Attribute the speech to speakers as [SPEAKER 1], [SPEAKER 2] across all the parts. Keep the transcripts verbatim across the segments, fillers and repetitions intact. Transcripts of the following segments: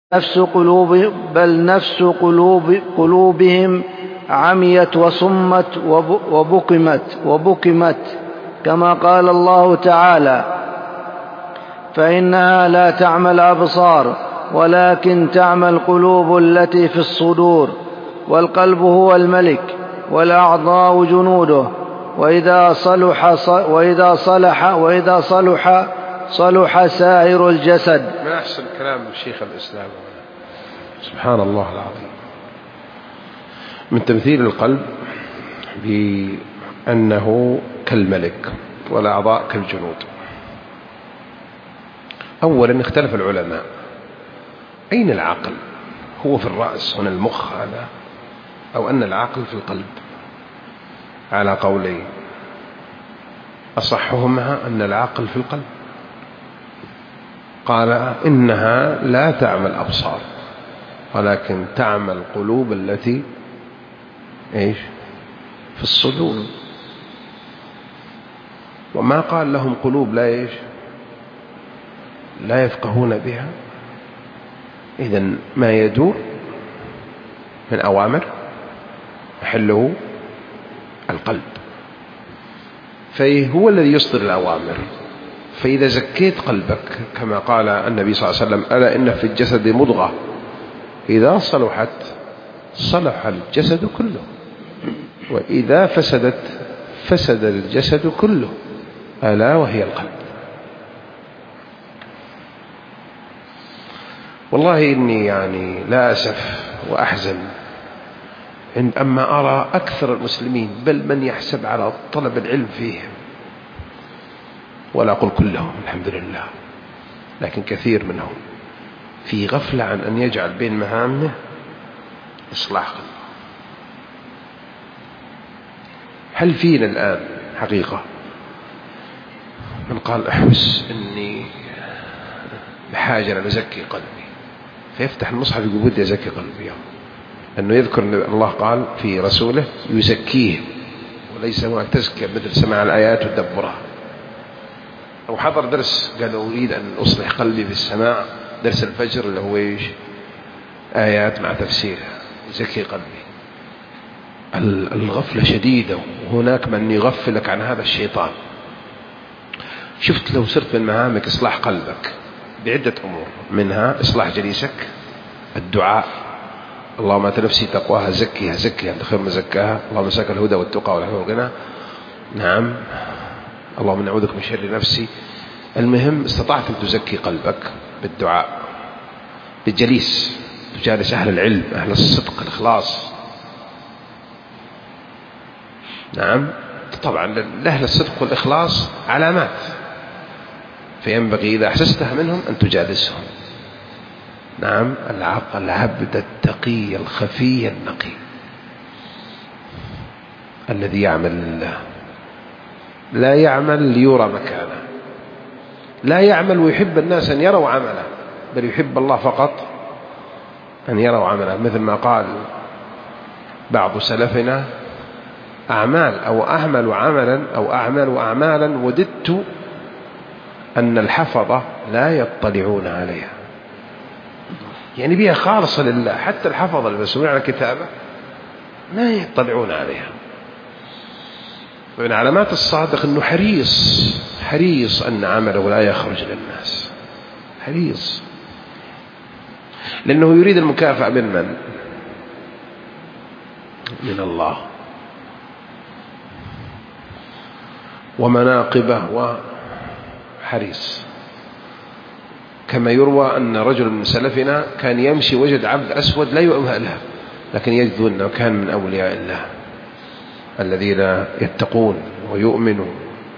[SPEAKER 1] نفس قلوب بل نفس قلوب قلوبهم عميت وصمت وبكمت وبكمت كما قال الله تعالى: فإنها لا تعمى الأبصار ولكن تعمى القلوب التي في الصدور. والقلب هو الملك والأعضاء جنوده، وإذا صلح وإذا صلح وإذا صلح صلح سائر الجسد.
[SPEAKER 2] من أحسن كلام شيخ الإسلام، سبحان الله العظيم، من تمثيل القلب بأنه كالملك والأعضاء كالجنود. أولا اختلف العلماء أين العقل، هو في الرأس هنا المخ هذا، أو أن العقل في القلب؟ على قولين، أصحهما أن العقل في القلب. قال إنها لا تعمى الأبصار ولكن تعمى القلوب التي إيش في الصدور. وما قال لهم قلوب لا إيش لا يفقهون بها. إذن ما يدور من أوامر محله القلب، فهو الذي يصدر الأوامر. فإذا زكيت قلبك كما قال النبي صلى الله عليه وسلم: ألا إن في الجسد مضغة إذا صلحت صلح الجسد كله وإذا فسدت فسد الجسد كله، ألا وهي القلب. والله إني يعني لا أسف وأحزن أما أرى أكثر المسلمين، بل من يحسب على طلب العلم فيهم، ولا أقول كلهم الحمد لله، لكن كثير منهم في غفلة عن أن يجعل بين مهامه إصلاح قلبه. هل فينا الآن حقيقة من قال أحس أني بحاجة أن أزكي قلبي، فيفتح المصحف يقول بدي أزكي قلبي، أنه يذكر أن الله قال في رسوله يزكيه، وليس هناك تزكية مثل سماع الآيات وتدبرها. أو حضر درس قال أريد أن أصلح قلبي في السماع، درس الفجر اللي هو إيش آيات مع تفسيرها، يزكي قلبي. الغفلة شديدة، وهناك من يغفلك عن هذا الشيطان. شفت لو صرت من مهامك إصلاح قلبك بعدة أمور، منها إصلاح جليسك، الدعاء: اللهم آت نفسي تقواها زكيها زكيها أنت خير من زكاها، اللهم مساك الهدى والتقى والعفو والغنى. نعم، اللهم نعوذك من شر نفسي. المهم استطعت أن تزكي قلبك بالدعاء، بالجليس، تجالس أهل العلم، أهل الصدق، الإخلاص. نعم، طبعا لأهل الصدق والإخلاص علامات، فينبغي إذا أحسستها منهم أن تجالسهم. نعم، العبد التقي الخفي النقي الذي يعمل لله، لا يعمل ليرى مكانه، لا يعمل ويحب الناس أن يروا عمله، بل يحب الله فقط أن يروا عمله. مثل ما قال بعض سلفنا: أعمال أو أعمل عملا أو أعمل أعمالا وددت أن الحفظة لا يطلعون عليها. يعني بها خالصة لله، حتى الحفظة المسؤولين على الكتابة لا يطلعون عليها. ومن علامات الصادق أنه حريص حريص أن عمله لا يخرج للناس، حريص، لأنه يريد المكافأة من من؟ من الله ومناقبه، وحريص. كما يروى أن رجل من سلفنا كان يمشي وجد عبد أسود لا يؤمه له، لكن يجد أنه كان من أولياء الله الذين يتقون ويؤمنون،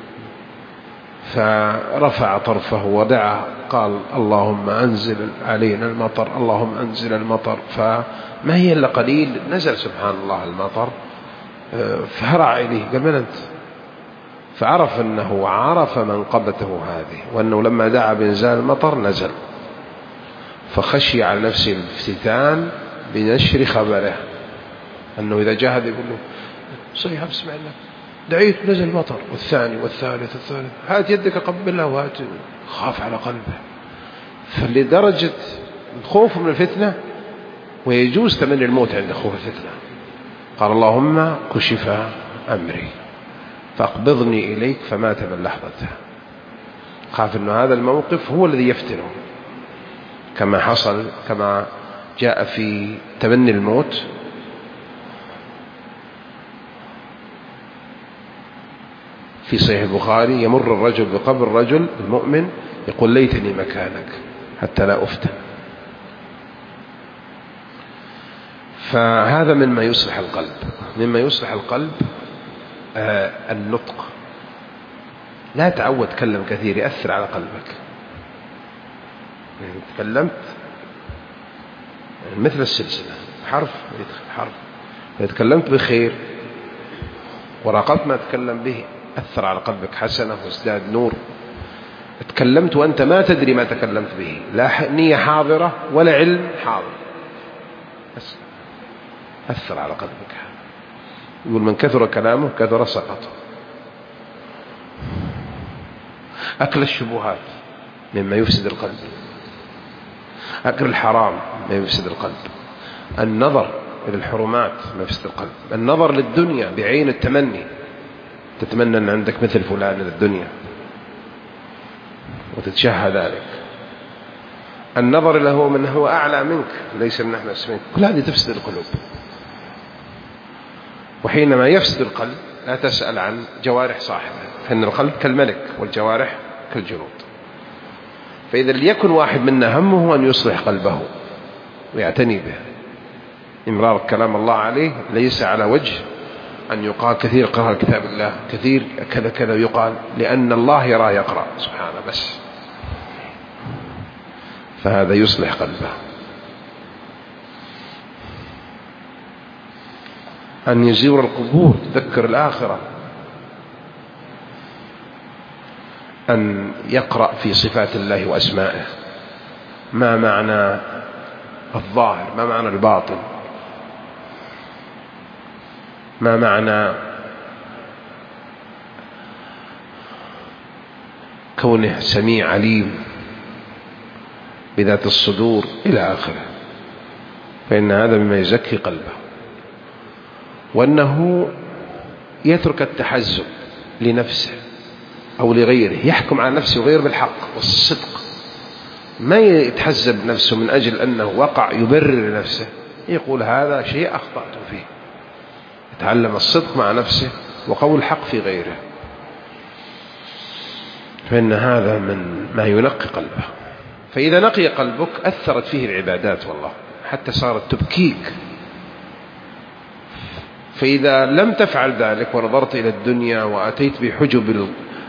[SPEAKER 2] فرفع طرفه ودعا قال: اللهم أنزل علينا المطر، اللهم أنزل المطر. فما هي إلا قليل نزل سبحان الله المطر، فهرع إليه قال: من أنت؟ فعرف أنه عرف منقبته هذه، وأنه لما دعا بإنزال المطر نزل، فخشي على نفسه الافتتان بنشر خبره، أنه إذا جاء هذا يقول له: صحيح بسم الله دعيت نزل المطر، والثاني والثالث والثالث، هات يدك قبلها، وهات. خاف على قلبه. فلدرجة خوف من الفتنة، ويجوز تمني الموت عند خوف الفتنة. قال اللهم كشف أمري فأقبضني إليك فمات من لحظته. خاف أن هذا الموقف هو الذي يفتنه، كما حصل كما جاء في تمني الموت في صحيح البخاري: يمر الرجل بقبر الرجل المؤمن يقول ليتني مكانك حتى لا أفتن. فهذا مما يصلح القلب. مما يصلح القلب آه النطق. لا تعود تكلم كثير، يأثر على قلبك. يعني تكلمت مثل السلسلة، حرف يدخل حرف. إذا تكلمت بخير وراقبت ما تكلم به أثر على قلبك حسنة وازداد نور. تكلمت وأنت ما تدري ما تكلمت به، لا نية حاضرة ولا علم حاضر، بس أثر على قلبك. يقول من كثر كلامه كثر سقطه. أكل الشبهات مما يفسد القلب. أكل الحرام مما يفسد القلب. النظر إلى الحرمات ما يفسد القلب. النظر للدنيا بعين التمني، تتمنى أن عندك مثل فلان للدنيا وتتشهى ذلك. النظر له من هو أعلى منك ليس من نحن اسمين. كل هذه تفسد القلوب. وحينما يفسد القلب لا تسأل عن جوارح صاحبه، فإن القلب كالملك والجوارح كالجنود. فإذا ليكن واحد منا همه أن يصلح قلبه ويعتني به. إمرار كلام الله عليه ليس على وجه أن يقال كثير قرأ كتاب الله، كثير كذا كذا يقال، لأن الله يرى يقرأ سبحانه بس. فهذا يصلح قلبه. أن يزور القبور، تذكر الآخرة. أن يقرأ في صفات الله وأسمائه، ما معنى الظاهر، ما معنى الباطن، ما معنى كونه سميع عليم بذات الصدور إلى آخره. فإن هذا مما يزكي قلبه. وأنه يترك التحزب لنفسه أو لغيره، يحكم على نفسه وغيره بالحق والصدق. ما يتحزب نفسه من أجل أنه وقع يبرر لنفسه، يقول هذا شيء أخطأت فيه. يتعلم الصدق مع نفسه وقول الحق في غيره. فإن هذا من ما ينقي قلبه. فإذا نقي قلبك أثرت فيه العبادات والله، حتى صارت تبكيك. فإذا لم تفعل ذلك ونظرت إلى الدنيا وأتيت بحجب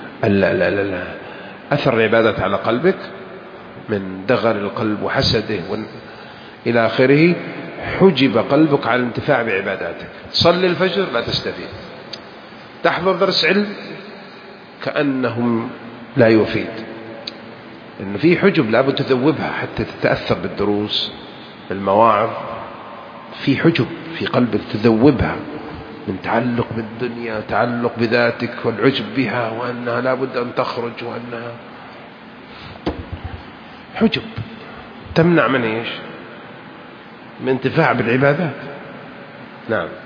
[SPEAKER 2] أثر العبادات على قلبك من دغل القلب وحسده إلى آخره، حجب قلبك على الانتفاع بعباداتك. تصلي الفجر لا تستفيد، تحضر درس علم كأنهم لا يفيد، لأن في حجب لابد تذوبها حتى تتأثر بالدروس المواعظ. في حجب في قلبك تذوبها من تعلق بالدنيا، تعلق بذاتك والعجب بها، وأنها لابد أن تخرج، وأنها حجب تمنع من إيش؟ من انتفاع بالعبادات. نعم.